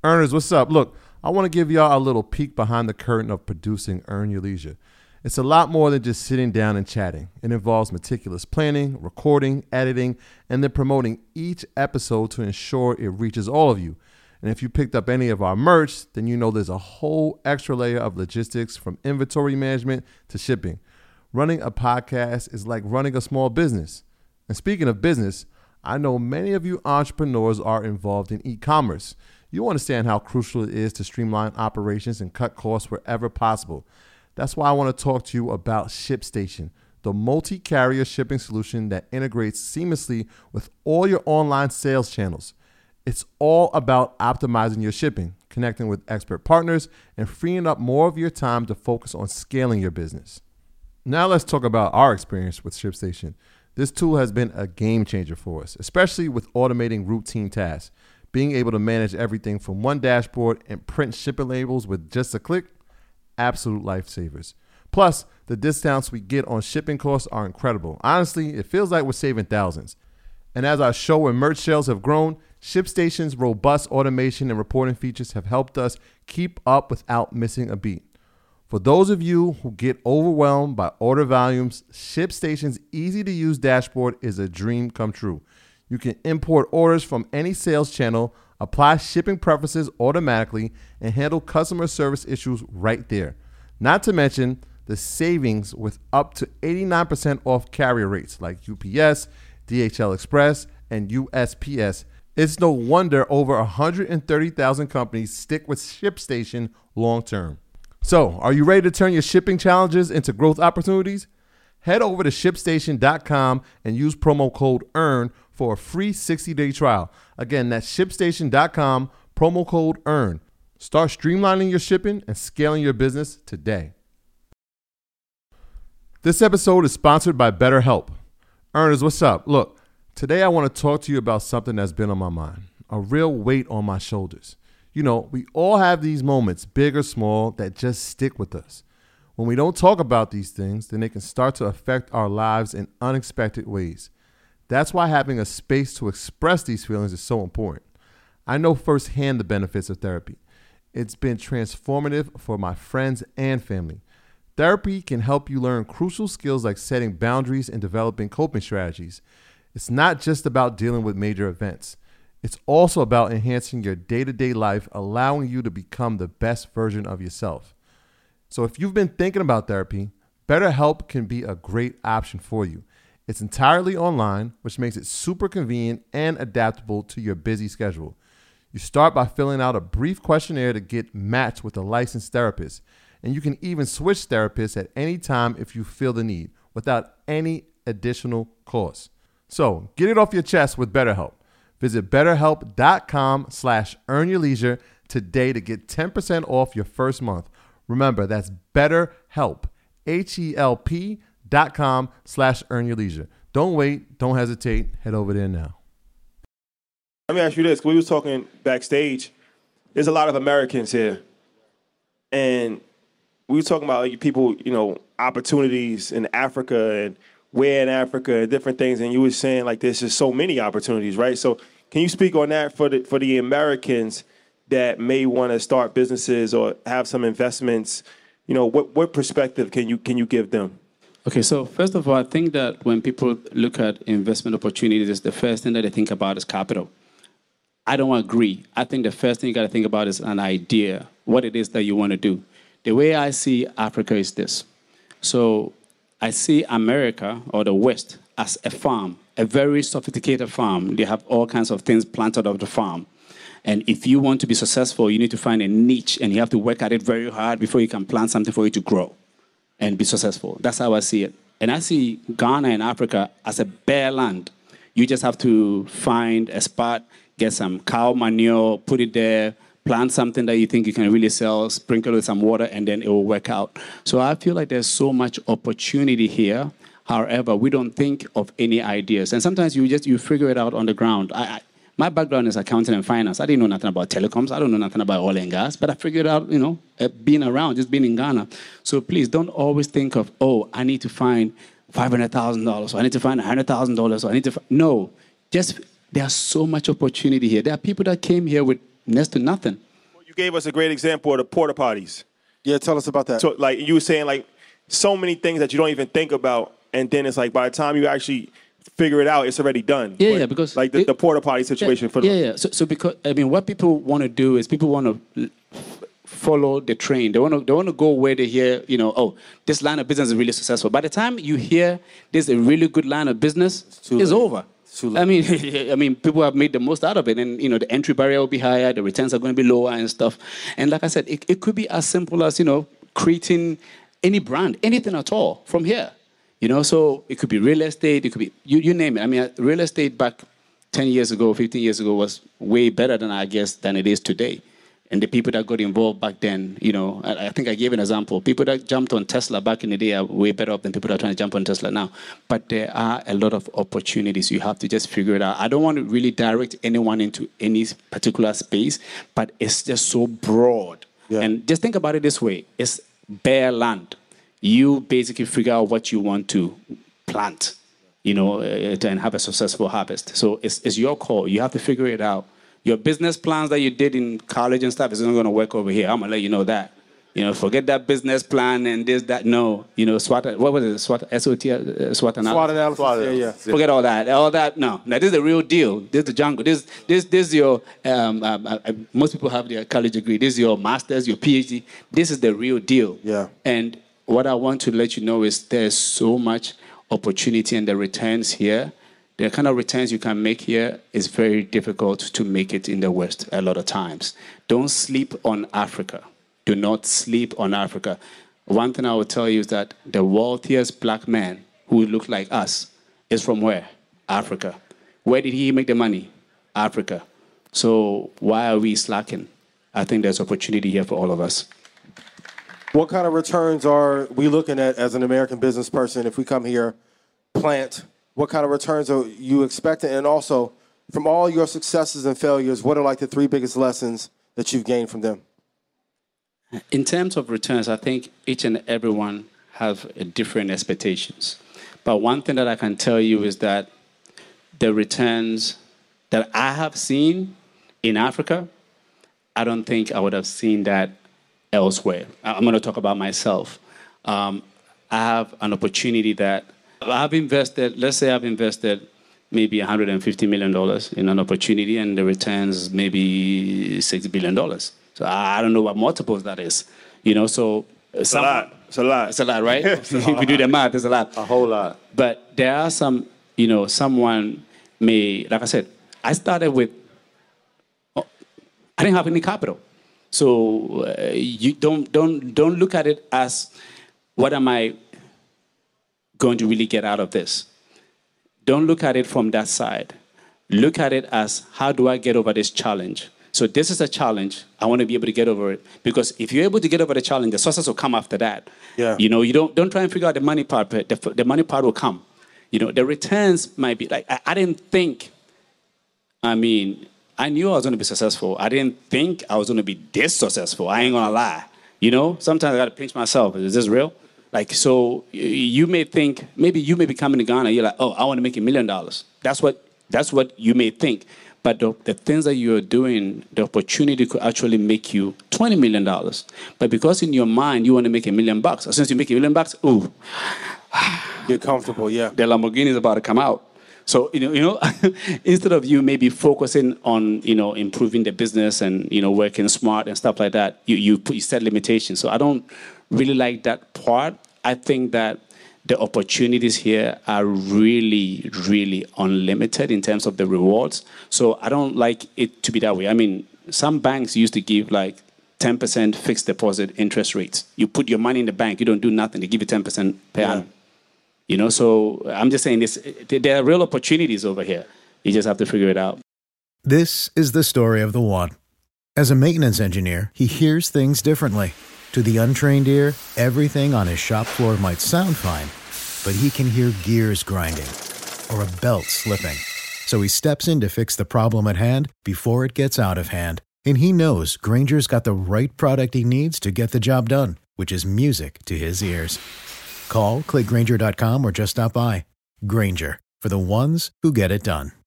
Earners, what's up? Look, I want to give y'all a little peek behind the curtain of producing Earn Your Leisure. It's a lot more than just sitting down and chatting. It involves meticulous planning, recording, editing, and then promoting each episode to ensure it reaches all of you. And if you picked up any of our merch, then you know there's a whole extra layer of logistics from inventory management to shipping. Running a podcast is like running a small business. And speaking of business, I know many of you entrepreneurs are involved in e-commerce. You understand how crucial it is to streamline operations and cut costs wherever possible. That's why I want to talk to you about ShipStation, the multi-carrier shipping solution that integrates seamlessly with all your online sales channels. It's all about optimizing your shipping, connecting with expert partners, and freeing up more of your time to focus on scaling your business. Now let's talk about our experience with ShipStation. This tool has been a game changer for us, especially with automating routine tasks. Being able to manage everything from one dashboard and print shipping labels with just a click, absolute lifesavers. Plus, the discounts we get on shipping costs are incredible. Honestly, it feels like we're saving thousands. And as our show and merch sales have grown, ShipStation's robust automation and reporting features have helped us keep up without missing a beat. For those of you who get overwhelmed by order volumes, ShipStation's easy-to-use dashboard is a dream come true. You can import orders from any sales channel, apply shipping preferences automatically, and handle customer service issues right there. Not to mention the savings with up to 89% off carrier rates like UPS, DHL Express, and USPS. It's no wonder over 130,000 companies stick with ShipStation long term. So, are you ready to turn your shipping challenges into growth opportunities? Head over to ShipStation.com and use promo code EARN for a free 60-day trial. Again, that's ShipStation.com, promo code EARN. Start streamlining your shipping and scaling your business today. This episode is sponsored by BetterHelp. Earners, what's up? Look, today I want to talk to you about something that's been on my mind, a real weight on my shoulders. You know, we all have these moments, big or small, that just stick with us. When we don't talk about these things, then they can start to affect our lives in unexpected ways. That's why having a space to express these feelings is so important. I know firsthand the benefits of therapy. It's been transformative for my friends and family. Therapy can help you learn crucial skills like setting boundaries and developing coping strategies. It's not just about dealing with major events. It's also about enhancing your day-to-day life, allowing you to become the best version of yourself. So if you've been thinking about therapy, BetterHelp can be a great option for you. It's entirely online, which makes it super convenient and adaptable to your busy schedule. You start by filling out a brief questionnaire to get matched with a licensed therapist, and you can even switch therapists at any time if you feel the need, without any additional cost. So get it off your chest with BetterHelp. Visit BetterHelp.com/earnyourleisure today to get 10% off your first month. Remember, that's BetterHelp, HELP.com/earnyourleisure. Don't wait. Don't hesitate. Head over there now. Let me ask you this. We was talking backstage. There's a lot of Americans here. And we were talking about people, opportunities in Africa and where in Africa and different things. And you were saying like there's just so many opportunities, right? So can you speak on that for the Americans that may want to start businesses or have some investments? What perspective can you give them? Okay, so first of all, I think that when people look at investment opportunities, the first thing that they think about is capital. I don't agree. I think the first thing you got to think about is an idea, what it is that you want to do. The way I see Africa is this. So I see America or the West as a farm, a very sophisticated farm. They have all kinds of things planted off the farm. And if you want to be successful, you need to find a niche and you have to work at it very hard before you can plant something for it to grow and be successful. That's how I see it. And I see Ghana and Africa as a bare land. You just have to find a spot, get some cow manure, put it there, plant something that you think you can really sell, sprinkle it with some water, and then it will work out. So I feel like there's so much opportunity here. However, we don't think of any ideas. And sometimes you figure it out on the ground. My background is accounting and finance. I didn't know nothing about telecoms. I don't know nothing about oil and gas. But I figured out, being around, just being in Ghana. So please don't always think of, I need to find $500,000, or I need to find $100,000, or I need to no. There's so much opportunity here. There are people that came here with next to nothing. You gave us a great example of the porta potties. Yeah, tell us about that. So, like, you were saying, like, so many things that you don't even think about, and then it's like by the time you actually figure it out, it's already done. Yeah, But, yeah, because like the porta potty situation for yeah. So because I mean, what people want to do is people want to follow the train. They want to go where they hear, you know, oh, this line of business is really successful. By the time you hear there's a really good line of business, it's over. I mean, people have made the most out of it, and you know, the entry barrier will be higher, the returns are going to be lower and stuff. And like I said, it could be as simple as, you know, creating any brand, anything at all from here. You know, so it could be real estate, it could be you name it. I mean, real estate back 10 years ago, 15 years ago was way better than it is today. And the people that got involved back then, you know, I think I gave an example. People that jumped on Tesla back in the day are way better off than people that are trying to jump on Tesla now. But there are a lot of opportunities. You have to just figure it out. I don't want to really direct anyone into any particular space, but it's just so broad. Yeah. And just think about it this way. It's bare land. You basically figure out what you want to plant, you know, and have a successful harvest. So it's your call. You have to figure it out. Your business plans that you did in college and stuff is not going to work over here. I'm going to let you know that. You know, forget that business plan and this, that. No, you know, SWOT, what was it? SWOT, S-O-T, SWOT analysis. SWOT analysis. Yeah. Forget all that. All that, no. Now, this is the real deal. This is the jungle. This is your, most people have their college degree. This is your master's, your PhD. This is the real deal. Yeah. And what I want to let you know is there's so much opportunity and the returns here. The kind of returns you can make here is very difficult to make it in the West a lot of times. Don't sleep on Africa. Do not sleep on Africa. One thing I will tell you is that the wealthiest black man who look like us is from where? Africa. Where did he make the money? Africa. So why are we slacking? I think there's opportunity here for all of us. What kind of returns are we looking at as an American business person if we come here, plant? What kind of returns are you expecting? And also, from all your successes and failures, what are like the 3 biggest lessons that you've gained from them? In terms of returns, I think each and everyone have different expectations. But one thing that I can tell you is that the returns that I have seen in Africa, I don't think I would have seen that elsewhere. I'm going to talk about myself. I have an opportunity that I've invested, let's say I've invested maybe $150 million in an opportunity and the returns maybe $6 billion. So I don't know what multiples that is. You know, so... It's a lot. It's a lot. It's a lot, right? If we do the math, it's a lot. A whole lot. But there are some, you know, someone may, like I said, I started with, I didn't have any capital. So you don't look at it as, what am I going to really get out of this? Don't look at it from that side. Look at it as, how do I get over this challenge? So this is a challenge. I want to be able to get over it. Because if you're able to get over the challenge, the success will come after that. Yeah. You know, you don't try and figure out the money part, but the money part will come. You know, the returns might be like, I didn't think, I mean, I knew I was going to be successful. I didn't think I was going to be this successful. I ain't going to lie. You know, sometimes I got to pinch myself. Is this real? Like, so you may think, maybe you may be coming to Ghana, you're like, oh, I want to make $1 million. That's what you may think. But the things that you're doing, the opportunity could actually make you $20 million. But because in your mind, you want to make $1 million. Since you make $1 million, ooh. Get comfortable, yeah. The Lamborghini is about to come out. So, you know, instead of you maybe focusing on, you know, improving the business and, you know, working smart and stuff like that, you set limitations. So I don't really like that part. I think that the opportunities here are really, really unlimited in terms of the rewards. So I don't like it to be that way. I mean, some banks used to give like 10% fixed deposit interest rates. You put your money in the bank, you don't do nothing, they give you 10% per annum. You know, so I'm just saying this, there are real opportunities over here. You just have to figure it out. This is the story of the one. As a maintenance engineer, he hears things differently. To the untrained ear, everything on his shop floor might sound fine, but he can hear gears grinding or a belt slipping. So he steps in to fix the problem at hand before it gets out of hand. And he knows Grainger's got the right product he needs to get the job done, which is music to his ears. Call, click Grainger.com, or just stop by. Grainger, for the ones who get it done.